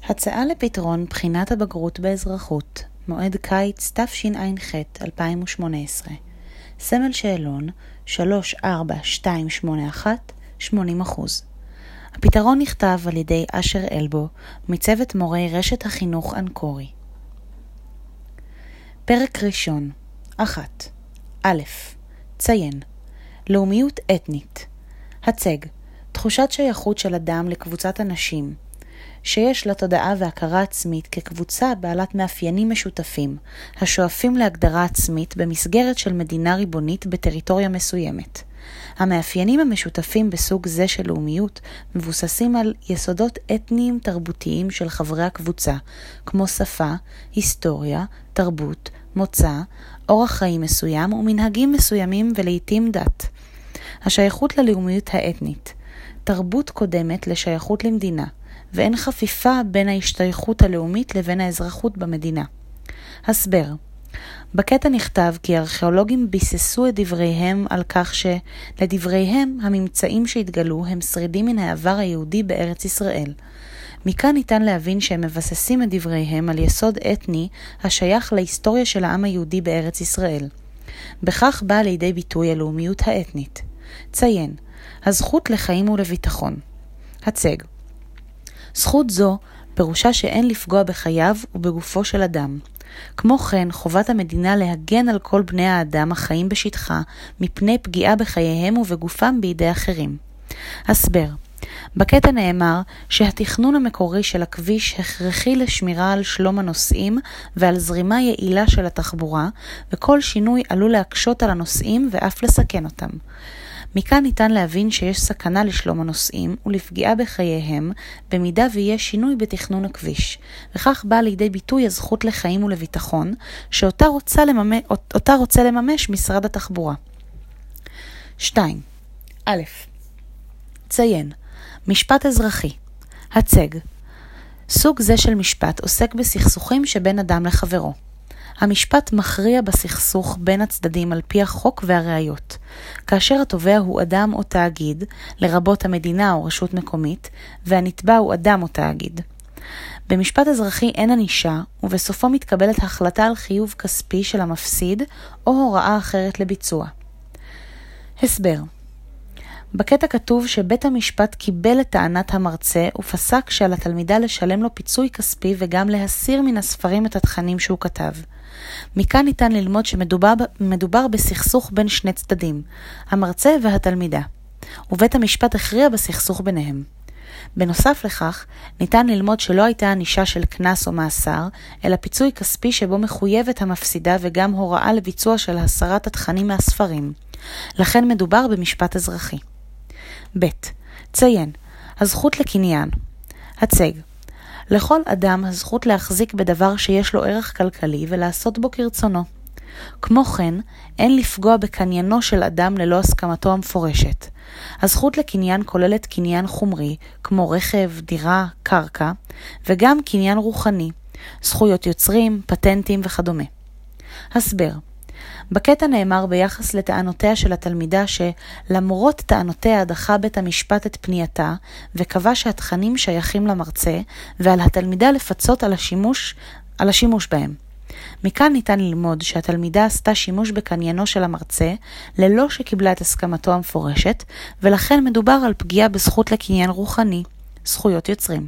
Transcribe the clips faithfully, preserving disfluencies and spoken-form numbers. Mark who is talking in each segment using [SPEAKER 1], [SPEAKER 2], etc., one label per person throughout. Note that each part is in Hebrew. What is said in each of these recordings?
[SPEAKER 1] הצעה לפתרון בחינת הבגרות באזרחות, מועד קיץ תשע"ח אלפיים ושמונה עשרה. סמל שאלון שלוש ארבע שתיים שמונה אחת שמונים אחוז. הפתרון נכתב על ידי אשר אלבו מצוות מורי רשת החינוך אנקורי. פרק ראשון. אחת. א', ציין. לאומיות אתנית. הצג. תחושת שייכות של אדם לקבוצת אנשים, שיש לה תודעה והכרה עצמית כקבוצה בעלת מאפיינים משותפים, השואפים להגדרה עצמית במסגרת של מדינה ריבונית בטריטוריה מסוימת. המאפיינים המשותפים בסוג זה של לאומיות מבוססים על יסודות אתניים תרבותיים של חברי הקבוצה, כמו שפה, היסטוריה, תרבות, מוצא, אורח חיים מסוים ומנהגים מסוימים ולעיתים דת. השייכות ללאומיות האתנית. תרבות קודמת לשייכות למדינה, ואין חפיפה בין ההשתייכות הלאומית לבין האזרחות במדינה. הסבר. בקטע נכתב כי הארכיאולוגים ביססו את דבריהם על כך שלדבריהם הממצאים שהתגלו הם שרידים מן העבר היהודי בארץ ישראל. מכאן ניתן להבין שהם מבססים את דבריהם על יסוד אתני השייך להיסטוריה של העם היהודי בארץ ישראל. בכך באה לידי ביטוי הלאומיות האתנית. ציין. הזכות לחיים ולביטחון. הצג. זכות זו פירושה שאין לפגוע בחייו ובגופו של אדם. כמו כן, חובת המדינה להגן על כל בני האדם החיים בשטחה מפני פגיעה בחייהם ובגופם בידי אחרים. הסבר. בקטע נאמר שהתכנון המקורי של הכביש הכרחי לשמירה על שלום הנוסעים ועל זרימה יעילה של התחבורה, וכל שינוי עלול להקשות על הנוסעים ואף לסכן אותם. מכאן ניתן להבין שיש סכנה לשלום הנוסעים ולפגיעה בחייהם במידה ויש שינוי בתכנון הכביש, וכך בא לידי ביטוי הזכות לחיים ולביטחון שאותה רוצה לממש, אותה רוצה לממש משרד התחבורה. שתיים. א', ציין. משפט אזרחי. הצג. סוג זה של משפט עוסק בסכסוכים שבין אדם לחברו. המשפט מכריע בסכסוך בין הצדדים על פי החוק והראיות. כאשר התובע הוא אדם או תאגיד, לרבות המדינה או רשות מקומית, והנתבע הוא אדם או תאגיד. במשפט אזרחי אין ענישה, ובסופו מתקבלת החלטה על חיוב כספי של המפסיד, או הוראה אחרת לביצוע. הסבר. בקטע כתוב שבית המשפט קיבל את טענת המרצה ופסק שעל התלמידה לשלם לו פיצוי כספי וגם להסיר מן הספרים את התכנים שהוא כתב. מכאן ניתן ללמוד שמדובר מדובר בסכסוך בין שני צדדים, המרצה והתלמידה, ובית המשפט הכריע בסכסוך ביניהם. בנוסף לכך, ניתן ללמוד שלא הייתה ענישה של קנס או מאסר, אלא פיצוי כספי שבו מחויבת המפסידה וגם הוראה לביצוע של הסרת התכנים מהספרים. לכן מדובר במשפט אזרחי. ב', ציין. הזכות לקניין. הצג. לכל אדם הזכות להחזיק בדבר שיש לו ערך כלכלי ולעשות בו כרצונו. כמו כן, אין לפגוע בקניינו של אדם ללא הסכמתו המפורשת. הזכות לקניין כוללת קניין חומרי, כמו רכב, דירה, קרקע, וגם קניין רוחני, זכויות יוצרים, פטנטים וכדומה. הסבר. בקטע נאמר ביחס לטענותיה של התלמידה שלמרות טענותיה דחה בית המשפט את פנייתה וקבע שהתכנים שייכים למרצה ועל התלמידה לפצות על השימוש, על השימוש בהם. מכאן ניתן ללמוד שהתלמידה עשתה שימוש בקניינו של המרצה ללא שקיבלה את הסכמתו המפורשת, ולכן מדובר על פגיעה בזכות לקניין רוחני, זכויות יוצרים.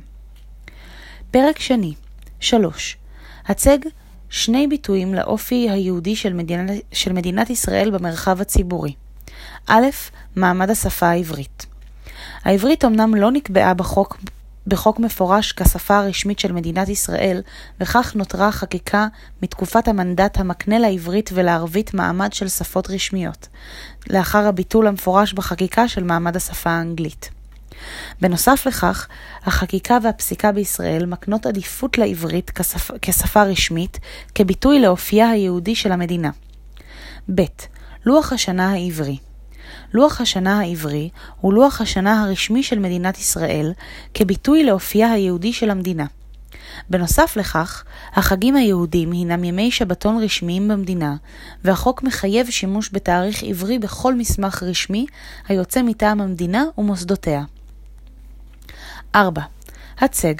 [SPEAKER 1] פרק שני. שלוש. הצג שני ביטויים לאופי היהודי של מדינת, של מדינת ישראל במרחב הציבורי. א', מעמד השפה העברית. העברית אמנם לא נקבעה בחוק, בחוק מפורש כשפה הרשמית של מדינת ישראל, וכך נותרה חקיקה מתקופת המנדט המקנה לעברית ולערבית מעמד של שפות רשמיות, לאחר הביטול המפורש בחקיקה של מעמד השפה האנגלית. בנוסף לכך, החקיקה והפסיקה בישראל מקנות עדיפות לעברית כשפה, כשפה רשמית, כביטוי לאופייה היהודי של המדינה. ב', לוח השנה העברי. לוח השנה העברי הוא לוח השנה הרשמי של מדינת ישראל, כביטוי לאופייה היהודי של המדינה. בנוסף לכך, החגים היהודים הינם ימי שבתון רשמיים במדינה, והחוק מחייב שימוש בתאריך עברי בכל מסמך רשמי היוצא מטעם המדינה ומוסדותיה. ארבע. הצג.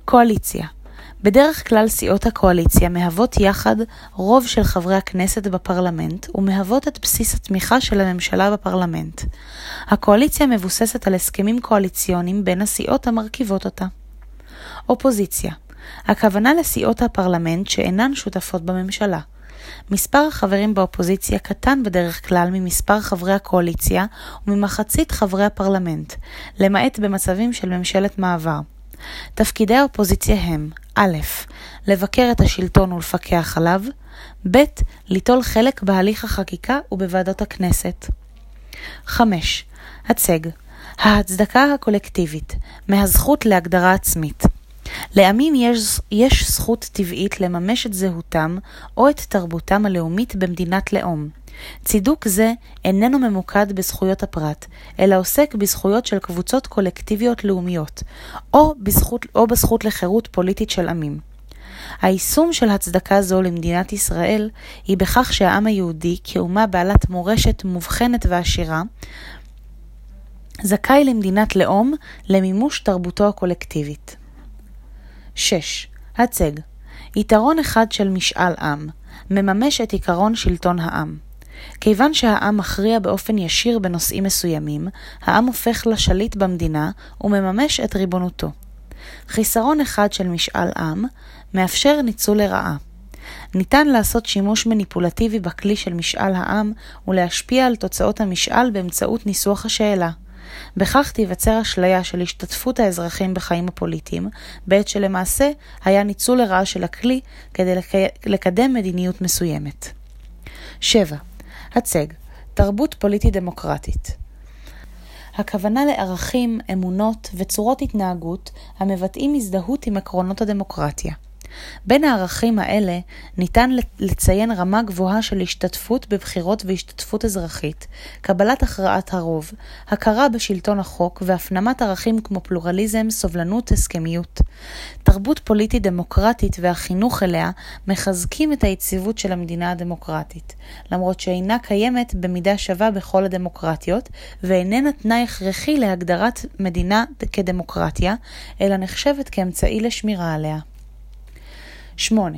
[SPEAKER 1] קואליציה. בדרך כלל סיעות הקואליציה מהוות יחד רוב של חברי הכנסת בפרלמנט ומהוות את בסיס התמיכה של הממשלה בפרלמנט. הקואליציה מבוססת על הסכמים קואליציוניים בין הסיעות המרכיבות אותה. אופוזיציה. הכוונה לסיעות הפרלמנט שאינן שותפות בממשלה. מספר החברים באופוזיציה קטן בדרך כלל ממספר חברי הקואליציה וממחצית חברי הפרלמנט, למעט במצבים של ממשלת מעבר. תפקידי האופוזיציה הם: א', לבקר את השלטון ולפקח עליו, ב', ליטול חלק בהליך החקיקה ובוועדות הכנסת. חמש. הצג. ההצדקה הקולקטיבית, מהזכות להגדרה עצמית. לעמים יש, יש זכות טבעית לממש את זהותם או את תרבותם הלאומית במדינת לאום. צידוק זה איננו ממוקד בזכויות הפרט, אלא עוסק בזכויות של קבוצות קולקטיביות לאומיות, או בזכות, או בזכות לחירות פוליטית של עמים. היישום של הצדקה זו למדינת ישראל היא בכך שהעם היהודי, כאומה בעלת מורשת מובחנת ועשירה, זכאי למדינת לאום למימוש תרבותו הקולקטיבית. שש. הצג. יתרון אחד של משאל עם, מממש את עיקרון שלטון העם. כיוון שהעם מכריע באופן ישיר בנושאים מסוימים, העם הופך לשליט במדינה ומממש את ריבונותו. חיסרון אחד של משאל עם מאפשר ניצול לרעה. ניתן לעשות שימוש מניפולטיבי בכלי של משאל העם ולהשפיע על תוצאות המשאל באמצעות ניסוח השאלה. בכך תיווצר אשליה של השתתפות האזרחים בחיים הפוליטיים, בעת שלמעשה היה ניצול לרעה של הכלי כדי לקדם מדיניות מסוימת. שבע. הצג. תרבות פוליטית דמוקרטית. הכוונה לערכים, אמונות וצורות התנהגות המבטאים הזדהות עם עקרונות הדמוקרטיה. בין הערכים האלה ניתן לציין רמה גבוהה של השתתפות בבחירות והשתתפות אזרחית, קבלת הכרעת הרוב, הכרה בשלטון החוק והפנמת ערכים כמו פלורליזם, סובלנות, הסכמיות. תרבות פוליטית דמוקרטית והחינוך אליה מחזקים את היציבות של המדינה הדמוקרטית, למרות שאינה קיימת במידה שווה בכל הדמוקרטיות, ואיננה תנאי הכרחי להגדרת מדינה כדמוקרטיה, אלא נחשבת כאמצעי לשמירה עליה. שמונה.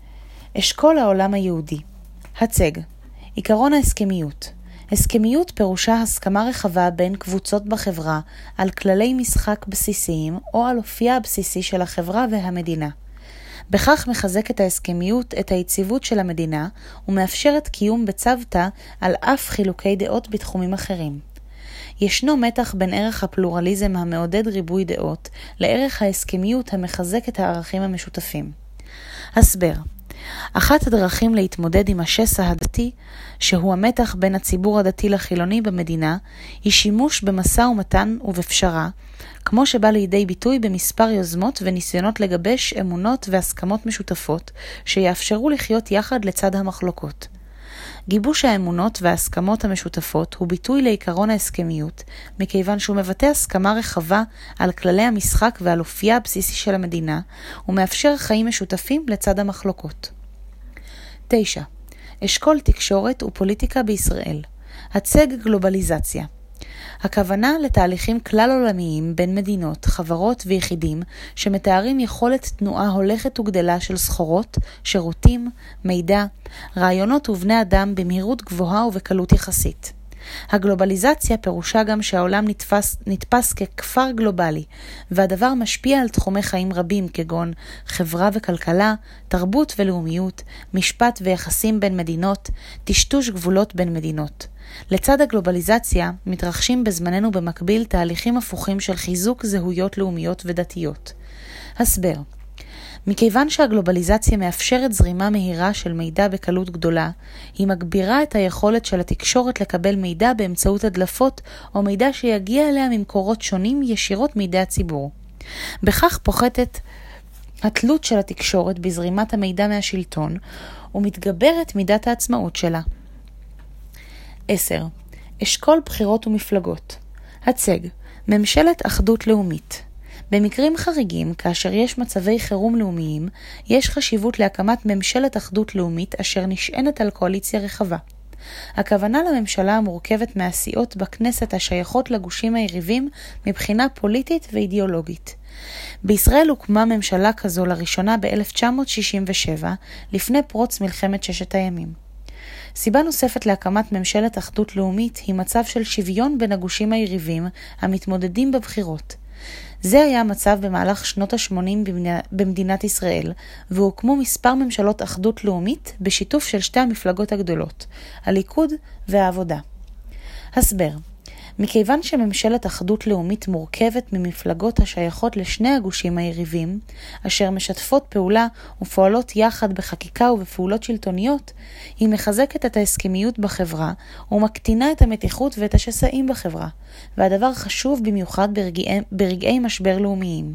[SPEAKER 1] אשכול העולם היהודי. הצג. עיקרון ההסכמיות. הסכמיות פירושה הסכמה רחבה בין קבוצות בחברה על כללי משחק בסיסיים או על אופייה הבסיסי של החברה והמדינה. בכך מחזקת ההסכמיות את היציבות של המדינה ומאפשרת קיום בצוותא על אף חילוקי דעות בתחומים אחרים. ישנו מתח בין ערך הפלורליזם המעודד ריבוי דעות לערך ההסכמיות המחזק את הערכים המשותפים. הסבר. אחת הדרכים להתמודד עם השסע הדתי, שהוא המתח בין הציבור הדתי לחילוני במדינה, היא שימוש במשא ומתן ובפשרה, כמו שבא לידי ביטוי במספר יוזמות וניסיונות לגבש אמונות והסכמות משותפות, שיאפשרו לחיות יחד לצד המחלוקות. גיבוש האמונות וההסכמות המשותפות הוא ביטוי לעיקרון ההסכמיות, מכיוון שהוא מבטא הסכמה רחבה על כללי המשחק ועל אופייה הבסיסי של המדינה, ומאפשר חיים משותפים לצד המחלוקות. תשע. אשכול תקשורת ופוליטיקה בישראל. הצג גלובליזציה. הכוונה לתהליכים כלל עולמיים בין מדינות, חברות ויחידים שמתארים יכולת תנועה הולכת וגדלה של סחורות, שירותים, מידע, רעיונות ובני אדם במהירות גבוהה ובקלות יחסית. הגלובליזציה פירושה גם שהעולם נתפס, נתפס ככפר גלובלי, והדבר משפיע על תחומי חיים רבים כגון חברה וכלכלה, תרבות ולאומיות, משפט ויחסים בין מדינות, טשטוש גבולות בין מדינות. לצד הגלובליזציה מתרחשים בזמננו במקביל תהליכים הפוכים של חיזוק זהויות לאומיות ודתיות. הסבר. מכיוון שהגלובליזציה מאפשרת זרימה מהירה של מידע בקלות גדולה, היא מגבירה את היכולת של התקשורת לקבל מידע באמצעות הדלפות או מידע שיגיע אליה ממקורות שונים ישירות מידי הציבור. בכך פוחתת התלות של התקשורת בזרימת המידע מהשלטון ומתגברת מידת העצמאות שלה. עשר. אשכול בחירות ומפלגות. הצג. ממשלת אחדות לאומית. במקרים חריגים, כאשר יש מצבי חירום לאומיים, יש חשיבות להקמת ממשלת אחדות לאומית אשר נשענת על קואליציה רחבה. הכוונה לממשלה המורכבת מהסיעות בכנסת השייכות לגושים היריבים מבחינה פוליטית ואידיאולוגית. בישראל הוקמה ממשלה כזו לראשונה ב-אלף תשע מאות שישים ושבע, לפני פרוץ מלחמת ששת הימים. סיבה נוספת להקמת ממשלת אחדות לאומית היא מצב של שוויון בין הגושים היריבים המתמודדים בבחירות. זה היה המצב במהלך שנות ה-שמונים במדינת ישראל, והוקמו מספר ממשלות אחדות לאומית בשיתוף של שתי המפלגות הגדולות, הליכוד והעבודה. הסבר: מכיוון שממשלת אחדות לאומית מורכבת ממפלגות השייכות לשני הגושים היריבים, אשר משתפות פעולה ופועלות יחד בחקיקה ובפעולות שלטוניות, היא מחזקת את ההסכמיות בחברה ומקטינה את המתיחות ואת השסעים בחברה, והדבר חשוב במיוחד ברגעי, ברגעי משבר לאומיים.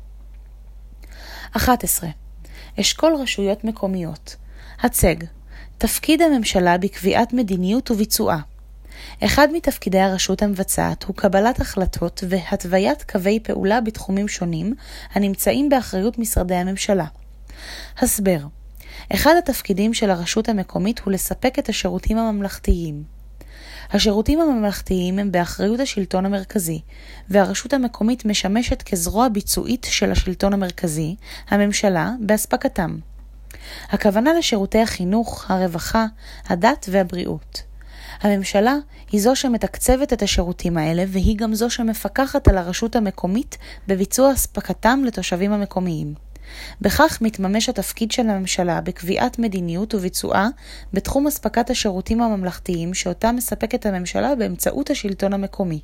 [SPEAKER 1] אחת עשרה. אשכול רשויות מקומיות. הצג: תפקיד הממשלה בקביעת מדיניות וביצועה. אחד מתפקידי הרשות המבצעת הוא קבלת החלטות והתוויית קווי פעולה בתחומים שונים הנמצאים באחריות משרדי הממשלה. הסבר: אחד התפקידים של הרשות המקומית הוא לספק את השירותים הממלכתיים. השירותים הממלכתיים הם באחריות השלטון המרכזי, והרשות המקומית משמשת כזרוע ביצועית של השלטון המרכזי, הממשלה, בהספקתם. הכוונה לשירותי החינוך, הרווחה, הדת והבריאות. הממשלה היא זו שמתקצבת את השירותים האלה, והיא גם זו שמפקחת על הרשות המקומית בביצוע הספקתם לתושבים המקומיים. בכך מתממש התפקיד של הממשלה בקביעת מדיניות וביצועה בתחום הספקת השירותים הממלכתיים שאותה מספקת הממשלה באמצעות השלטון המקומי.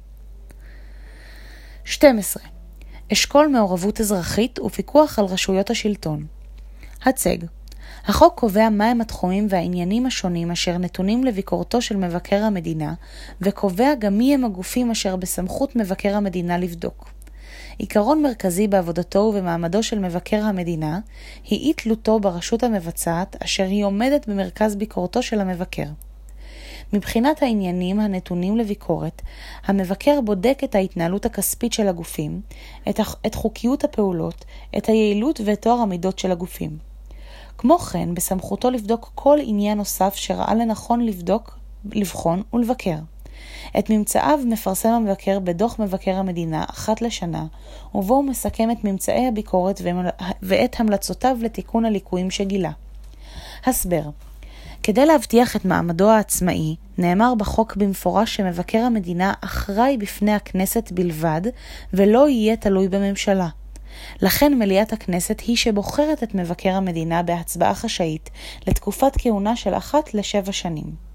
[SPEAKER 1] שתים עשרה. אשכול מעורבות אזרחית ופיקוח על רשויות השלטון. הצג: החוק קובע מהם התחומים והעניינים השונים אשר נתונים לביקורתו של מבקר המדינה, וקובע גם מי הם הגופים אשר בסמכות מבקר המדינה לבדוק. עיקרון מרכזי בעבודתו ובמעמדו של מבקר המדינה היא אי תלותו ברשות המבצעת, אשר היא עומדת במרכז ביקורתו של המבקר. מבחינת העניינים הנתונים לביקורת, המבקר בודק את ההתנהלות הכספית של הגופים, את, את חוקיות הפעולות, את היעילות ואת טוהר המידות של הגופים. כמו כן, בסמכותו לבדוק כל עניין נוסף שראה לנכון לבדוק, לבחון ולבקר. את ממצאיו מפרסם המבקר בדוח מבקר המדינה אחת לשנה, ובו הוא מסכם את ממצאי הביקורת ואת המלצותיו לתיקון הליקויים שגילה. הסבר: כדי להבטיח את מעמדו העצמאי, נאמר בחוק במפורש שמבקר המדינה אחראי בפני הכנסת בלבד, ולא יהיה תלוי בממשלה. לכן מליאת הכנסת היא שבוחרת את מבקר המדינה בהצבעה חשאית לתקופת כהונה של אחת לשבע שנים.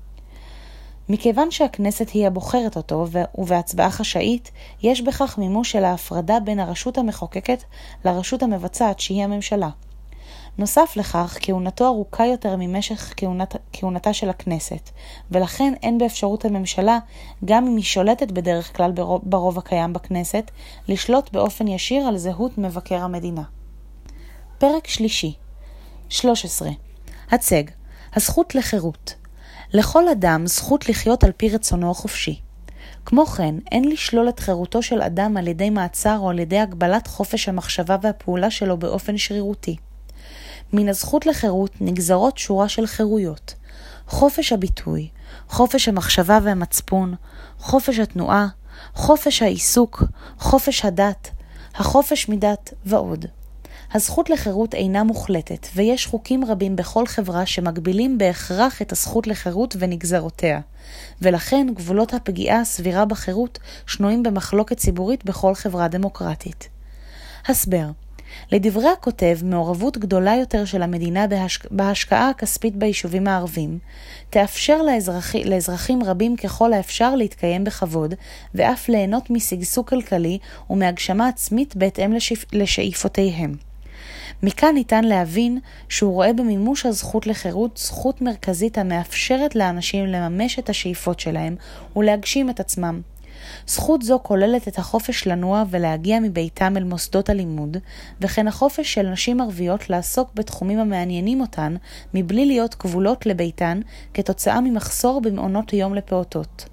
[SPEAKER 1] מכיוון שהכנסת היא הבוחרת אותו ובהצבעה חשאית, יש בכך מימוש של ההפרדה בין הרשות המחוקקת לרשות המבצעת שהיא הממשלה. נוסף לכך, כהונתו ארוכה יותר ממשך כהונת, כהונתה של הכנסת, ולכן אין באפשרות הממשלה, גם אם היא שולטת בדרך כלל ברוב, ברוב הקיים בכנסת, לשלוט באופן ישיר על זהות מבקר המדינה. פרק שלישי. שלוש עשרה. הצג: הזכות לחירות. לכל אדם זכות לחיות על פי רצונו החופשי. כמו כן, אין לשלול את חירותו של אדם על ידי מעצר או על ידי הגבלת חופש המחשבה והפעולה שלו באופן שרירותי. מן הזכות לחירות נגזרות שורה של חירויות: חופש הביטוי, חופש המחשבה והמצפון, חופש התנועה, חופש העיסוק, חופש הדת, החופש מדת ועוד. הזכות לחירות אינה מוחלטת, ויש חוקים רבים בכל חברה שמגבילים בהכרח את הזכות לחירות ונגזרותיה, ולכן גבולות הפגיעה הסבירה בחירות שנויים במחלוקת ציבורית בכל חברה דמוקרטית. הסבר: לדברי הכותב, מעורבות גדולה יותר של המדינה בהשק... בהשקעה הכספית ביישובים הערבים, תאפשר לאזרחי... לאזרחים רבים ככל האפשר להתקיים בכבוד, ואף ליהנות משגשוג כלכלי ומהגשמה עצמית בהתאם לשאיפ... לשאיפותיהם. מכאן ניתן להבין שהוא רואה במימוש הזכות לחירות זכות מרכזית המאפשרת לאנשים לממש את השאיפות שלהם ולהגשים את עצמם. זכות זו כוללת את החופש לנוע ולהגיע מביתם אל מוסדות הלימוד, וכן החופש של נשים ערביות לעסוק בתחומים המעניינים אותן, מבלי להיות כבולות לביתן כתוצאה ממחסור במעונות היום לפעוטות.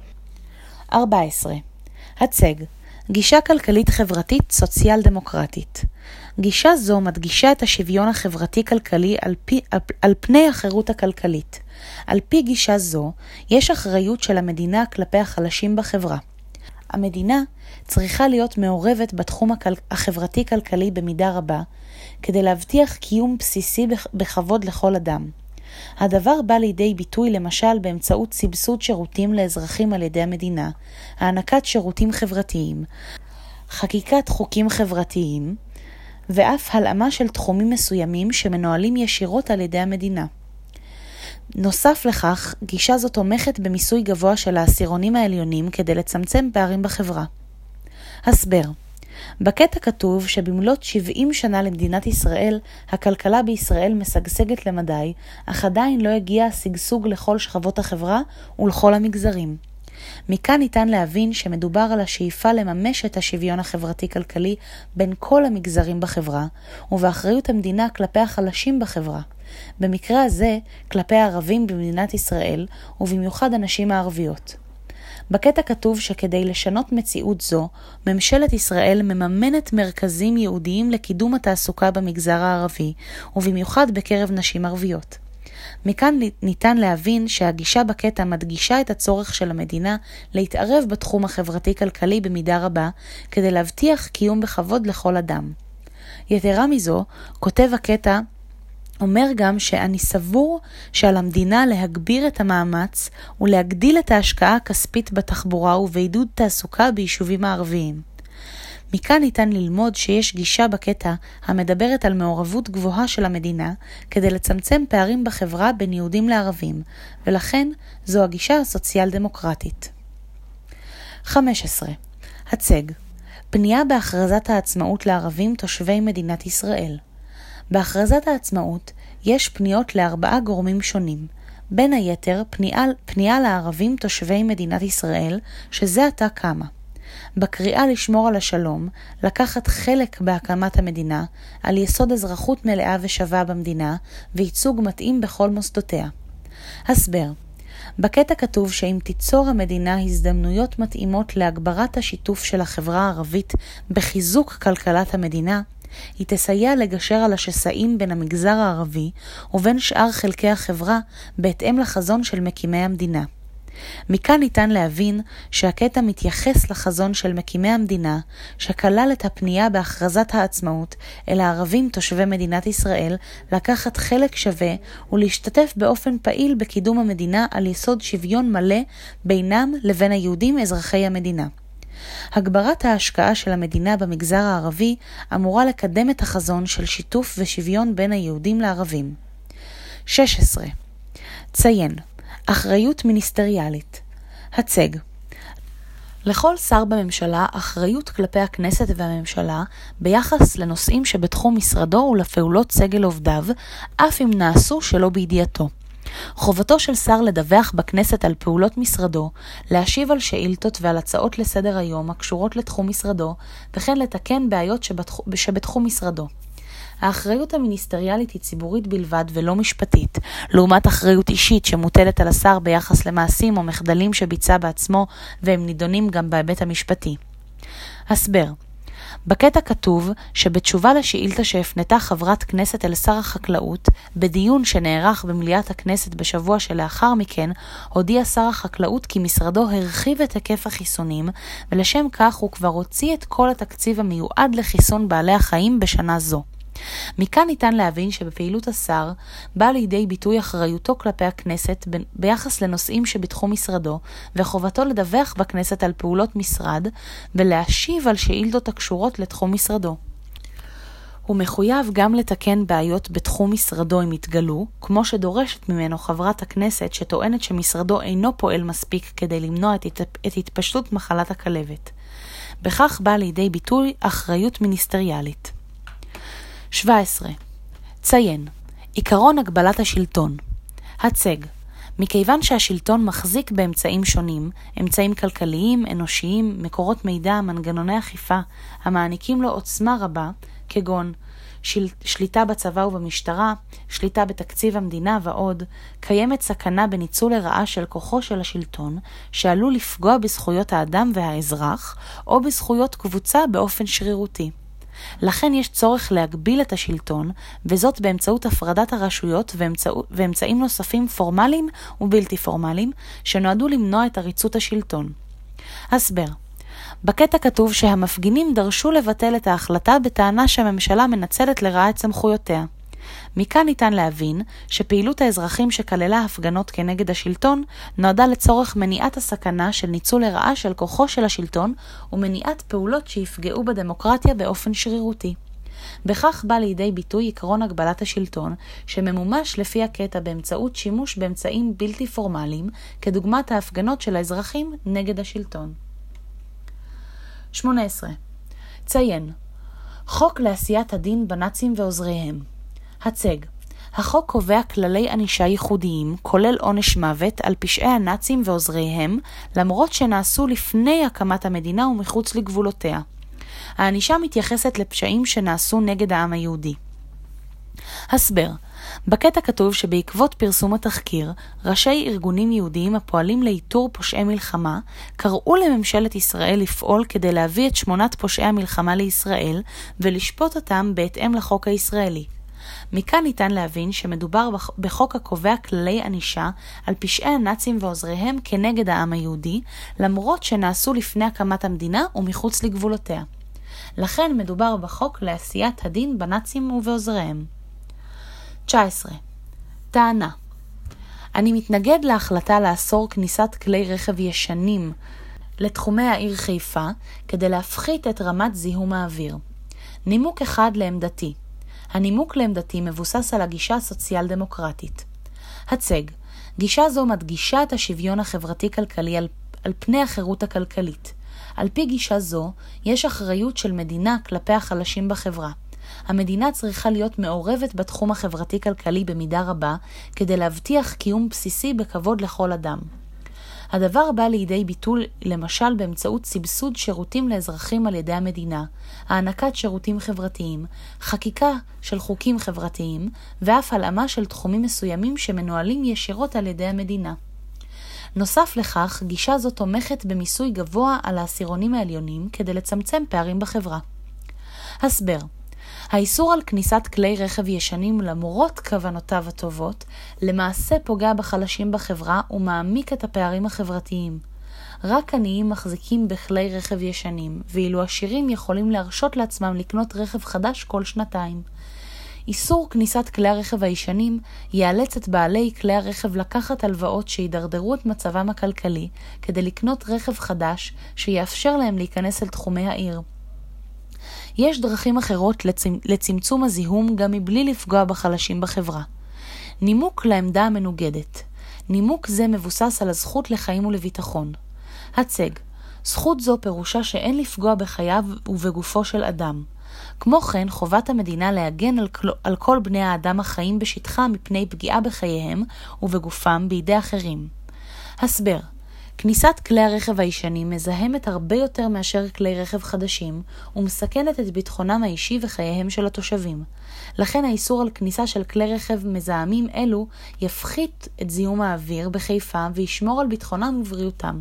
[SPEAKER 1] ארבע עשרה. הצג: גישה כלכלית חברתית סוציאל דמוקרטית. גישה זו מדגישה את השוויון החברתי-כלכלי על, פי, על, על פני החירות הכלכלית. על פי גישה זו, יש אחריות של המדינה כלפי החלשים בחברה. המדינה צריכה להיות מעורבת בתחום החברתי-כלכלי במידה רבה, כדי להבטיח קיום בסיסי בכבוד לכל אדם. הדבר בא לידי ביטוי למשל באמצעות סבסוד שירותים לאזרחים על ידי המדינה, הענקת שירותים חברתיים, חקיקת חוקים חברתיים, ואף הלאמה של תחומים מסוימים שמנוהלים ישירות על ידי המדינה. נוסף לכך, גישה זו תומכת במיסוי גבוה של העשירונים העליונים כדי לצמצם פערים בחברה. הסבר. בקטע כתוב שבמלאת שבעים שנה למדינת ישראל, הכלכלה בישראל משגשגת למדי, אך עדיין לא הגיע השגשוג לכל שכבות החברה ולכל המגזרים. מכאן ניתן להבין שמדובר על השאיפה לממש את השוויון החברתי-כלכלי בין כל המגזרים בחברה, ובאחריות המדינה כלפי החלשים בחברה. במקרה הזה, כלפי הערבים במדינת ישראל, ובמיוחד הנשים הערביות. בקטע כתוב שכדי לשנות מציאות זו, ממשלת ישראל מממנת מרכזים ייעודיים לקידום התעסוקה במגזר הערבי, ובמיוחד בקרב נשים ערביות. מכאן ניתן להבין שהגישה בקטע מדגישה את הצורך של המדינה להתערב בתחום החברתי-כלכלי במידה רבה, כדי להבטיח קיום בכבוד לכל אדם. יתרה מזו, כותב הקטע, אומר גם שאני סבור שעל המדינה להגביר את המאמץ ולהגדיל את ההשקעה הכספית בתחבורה ובעידוד תעסוקה ביישובים הערביים. מכאן ניתן ללמוד שיש גישה בקטע המדברת על מעורבות גבוהה של המדינה כדי לצמצם פערים בחברה בין יהודים לערבים, ולכן זו הגישה הסוציאל-דמוקרטית. חמש עשרה. הצג. פנייה בהכרזת העצמאות לערבים תושבי מדינת ישראל. בהכרזת העצמאות יש פניות לארבעה גורמים שונים, בין היתר פנייה, פנייה לערבים תושבי מדינת ישראל, שזה עתה קמה. בקריאה לשמור על השלום, לקחת חלק בהקמת המדינה, על יסוד אזרחות מלאה ושווה במדינה, וייצוג מתאים בכל מוסדותיה. הסבר. בקטע כתוב שאם תיצור המדינה הזדמנויות מתאימות להגברת השיתוף של החברה הערבית בחיזוק כלכלת המדינה, היא תסייע לגשר על השסעים בין המגזר הערבי ובין שאר חלקי החברה בהתאם לחזון של מקימי המדינה. מכאן ניתן להבין שהקטע מתייחס לחזון של מקימי המדינה, שכלל את הפנייה בהכרזת העצמאות אל הערבים תושבי מדינת ישראל לקחת חלק שווה ולהשתתף באופן פעיל בקידום המדינה על יסוד שוויון מלא בינם לבין היהודים אזרחי המדינה. הגברת ההשקעה של המדינה במגזר הערבי אמורה לקדם את החזון של שיתוף ושוויון בין היהודים לערבים. שש עשרה. ציין. אחריות מיניסטריאלית. הצג. לכל שר בממשלה אחריות כלפי הכנסת והממשלה ביחס לנושאים שבתחום משרדו ולפעולות סגל עובדיו, אף אם נעשו שלא בידיעתו. חובתו של שר לדווח בכנסת על פעולות משרדו, להשיב על שאילתות ועל הצעות לסדר היום הקשורות לתחום משרדו, וכן לתקן בעיות שבתח... שבתחום משרדו. האחריות המיניסטריאלית היא ציבורית בלבד ולא משפטית, לעומת אחריות אישית שמוטלת על השר ביחס למעשים או מחדלים שביצע בעצמו, והם נידונים גם בהיבט המשפטי. הסבר. בקטע כתוב שבתשובה לשאילתה שהפנתה חברת כנסת אל שר החקלאות, בדיון שנערך במליאת הכנסת בשבוע שלאחר מכן, הודיע שר החקלאות כי משרדו הרחיב את היקף החיסונים, ולשם כך הוא כבר הוציא את כל התקציב המיועד לחיסון בעלי החיים בשנה זו. מכאן ניתן להבין שבפעילות השר בא לידי ביטוי אחריותו כלפי הכנסת ביחס לנושאים שבתחום משרדו, וחובתו לדווח בכנסת על פעולות משרד ולהשיב על שאילתות הקשורות לתחום משרדו. הוא מחויב גם לתקן בעיות בתחום משרדו אם יתגלו, כמו שדורשת ממנו חברת הכנסת שטוענת שמשרדו אינו פועל מספיק כדי למנוע את, את התפשטות מחלת הכלבת. בכך בא לידי ביטוי אחריות מיניסטריאלית. שבע עשרה. ציין. עיקרון הגבלת השלטון. הצג. מכיוון שהשלטון מחזיק באמצעים שונים, אמצעים כלכליים, אנושיים, מקורות מידע, מנגנוני אכיפה, המעניקים לו עוצמה רבה, כגון של... שליטה בצבא ובמשטרה, שליטה בתקציב המדינה ועוד, קיימת סכנה בניצול לרעה של כוחו של השלטון, שעלול לפגוע בזכויות האדם והאזרח, או בזכויות קבוצה באופן שרירותי. לכן יש צורך להגביל את השלטון, וזאת באמצעות הפרדת הרשויות ואמצע... ואמצעים נוספים פורמליים ובלתי פורמליים, שנועדו למנוע את עריצות השלטון. הסבר. בקטע כתוב שהמפגינים דרשו לבטל את ההחלטה בטענה שהממשלה מנצלת לרעה את סמכויותיה. מכאן ניתן להבין שפעילות האזרחים שכללה הפגנות כנגד השלטון נועדה לצורך מניעת הסכנה של ניצול לרעה של כוחו של השלטון ומניעת פעולות שיפגעו בדמוקרטיה באופן שרירותי. בכך בא לידי ביטוי עקרון הגבלת השלטון, שממומש לפי הקטע באמצעות שימוש באמצעים בלתי פורמליים, כדוגמת ההפגנות של האזרחים נגד השלטון. שמונה עשרה. ציין. חוק לעשיית הדין בנאצים ועוזריהם. הצג. החוק קובע כללי ענישה ייחודיים, כולל עונש מוות, על פשעי הנאצים ועוזריהם, למרות שנעשו לפני הקמת המדינה ומחוץ לגבולותיה. הענישה מתייחסת לפשעים שנעשו נגד העם היהודי. הסבר. בקטע כתוב שבעקבות פרסום התחקיר, ראשי ארגונים יהודיים הפועלים לאיתור פושעי מלחמה, קראו לממשלת ישראל לפעול כדי להביא את שמונת פושעי המלחמה לישראל, ולשפוט אותם בהתאם לחוק הישראלי. מכאן ניתן להבין שמדובר בחוק הקובע כללי ענישה על פשעי הנאצים ועוזריהם כנגד העם היהודי, למרות שנעשו לפני הקמת המדינה ומחוץ לגבולותיה. לכן מדובר בחוק לעשיית הדין בנאצים ובעוזריהם. תשע עשרה. טענה. אני מתנגד להחלטה לאסור כניסת כלי רכב ישנים לתחומי העיר חיפה כדי להפחית את רמת זיהום האוויר. נימוק אחד לעמדתי. הנימוק לעמדתי מבוסס על הגישה הסוציאל דמוקרטית. הצג. גישה זו מדגישה את השוויון החברתי-כלכלי על, על פני החירות הכלכלית. על פי גישה זו, יש אחריות של מדינה כלפי החלשים בחברה. המדינה צריכה להיות מעורבת בתחום החברתי-כלכלי במידה רבה, כדי להבטיח קיום בסיסי בכבוד לכל אדם. הדבר בא לידי ביטול למשל באמצעות סבסוד שירותים לאזרחים על ידי המדינה, הענקת שירותים חברתיים, חקיקה של חוקים חברתיים, ואף הלאמה של תחומים מסוימים שמנוהלים ישירות על ידי המדינה. נוסף לכך, גישה זו תומכת במיסוי גבוה על העשירונים העליונים כדי לצמצם פערים בחברה. הסבר. האיסור על כניסת כלי רכב ישנים למרות כוונותיו הטובות, למעשה פוגע בחלשים בחברה ומעמיק את הפערים החברתיים. רק עניים מחזיקים בכלי רכב ישנים, ואילו עשירים יכולים להרשות לעצמם לקנות רכב חדש כל שנתיים. איסור כניסת כלי הרכב הישנים יאלץ את בעלי כלי הרכב לקחת הלוואות שידרדרו את מצבם הכלכלי, כדי לקנות רכב חדש שיאפשר להם להיכנס אל תחומי העיר. יש דרכים אחרות לצמצ... לצמצום הזיהום גם מבלי לפגוע בחלשים בחברה. נימוק לעמדה המנוגדת. נימוק זה מבוסס על הזכות לחיים ולביטחון. הצג. זכות זו פירושה שאין לפגוע בחייו ובגופו של אדם. כמו כן, חובת המדינה להגן על, כל... על כל בני האדם החיים בשטחה מפני פגיעה בחייהם ובגופם בידי אחרים. הסבר. כניסת כלי הרכב הישנים מזהמת הרבה יותר מאשר כלי רכב חדשים ומסכנת את ביטחונם האישי וחייהם של התושבים. לכן האיסור על כניסה של כלי רכב מזהמים אלו יפחית את זיהום האוויר בחיפה וישמור על ביטחונם ובריאותם.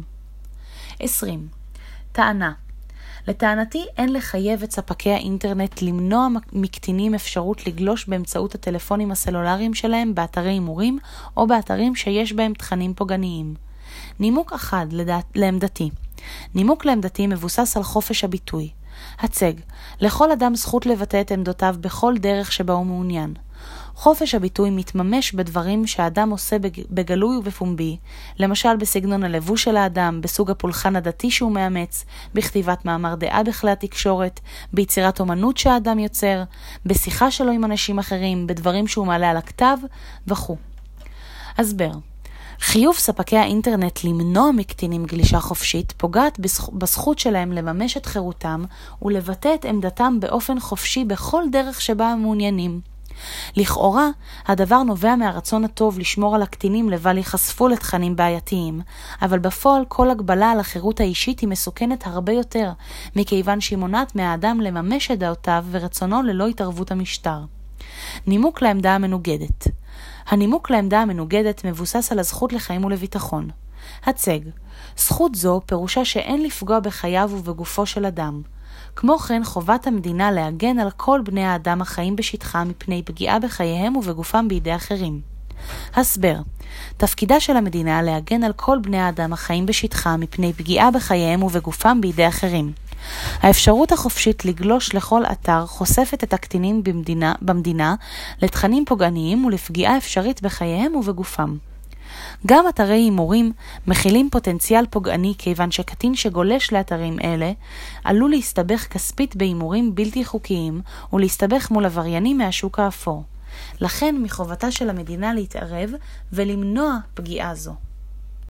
[SPEAKER 1] עשרים. טענה. לטענתי אין לחייב את ספקי האינטרנט למנוע מקטינים אפשרות לגלוש באמצעות הטלפונים הסלולריים שלהם באתרי הימורים או באתרים שיש בהם תכנים פוגעניים. נימוק אחד לדעת, לעמדתי. נימוק לעמדתי מבוסס על חופש הביטוי. הצג. לכל אדם זכות לבטא את עמדותיו בכל דרך שבה הוא מעוניין. חופש הביטוי מתממש בדברים שהאדם עושה בגלוי ובפומבי, למשל בסגנון הלבוש של האדם, בסוג הפולחן הדתי שהוא מאמץ, בכתיבת מאמר דעה בכלי התקשורת, ביצירת אומנות שהאדם יוצר, בשיחה שלו עם אנשים אחרים, בדברים שהוא מעלה על הכתב וכו'. הסבר. חיוב ספקי האינטרנט למנוע מקטינים גלישה חופשית פוגעת בזכות שלהם לממש את חירותם ולבטא את עמדתם באופן חופשי בכל דרך שבה הם מעוניינים. לכאורה, הדבר נובע מהרצון הטוב לשמור על הקטינים לבל ייחשפו לתכנים בעייתיים, אבל בפועל כל הגבלה על החירות האישית היא מסוכנת הרבה יותר, מכיוון שהיא מונעת מהאדם לממש את דעותיו ורצונו ללא התערבות המשטר. נימוק לעמדה המנוגדת. הנימוק לעמדה המנוגדת מבוסס על הזכות לחיים ולביטחון. הצג. זכות זו פירושה שאין לפגוע בחייו ובגופו של אדם. כמו כן, חובת המדינה להגן על כל בני האדם החיים בשטחה מפני פגיעה בחייהם ובגופם בידי אחרים. הסבר. תפקידה של המדינה להגן על כל בני האדם החיים בשטחה מפני פגיעה בחייהם ובגופם בידי אחרים. האפשרות החופשית לגלוש לכל אתר חושפת את הקטינים במדינה, במדינה לתכנים פוגעניים ולפגיעה אפשרית בחייהם ובגופם. גם אתרי הימורים מכילים פוטנציאל פוגעני כיוון שקטין שגולש לאתרים אלה עלול להסתבך כספית בהימורים בלתי חוקיים ולהסתבך מול עבריינים מהשוק האפור. לכן מחובתה של המדינה להתערב ולמנוע פגיעה זו.